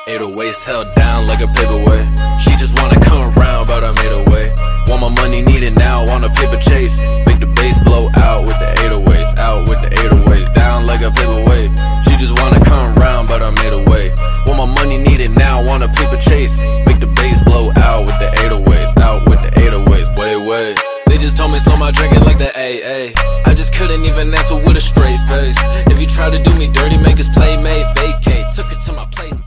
808s held down like a paperweight. She just wanna come around, but I made her wait. Want my money needed now, on a paper chase. Make the bass blow out with the 808s, out with the 808s, down like a paperweight. She just wanna come around, but I made her wait. Want my money needed now, on a paper chase. Make the bass blow out with the 808s, out with the 808s, wait. They just told me slow my drinking like the AA. I just couldn't even answer with a straight face. If you try to do me dirty, make his playmate vacate. Took it to my place.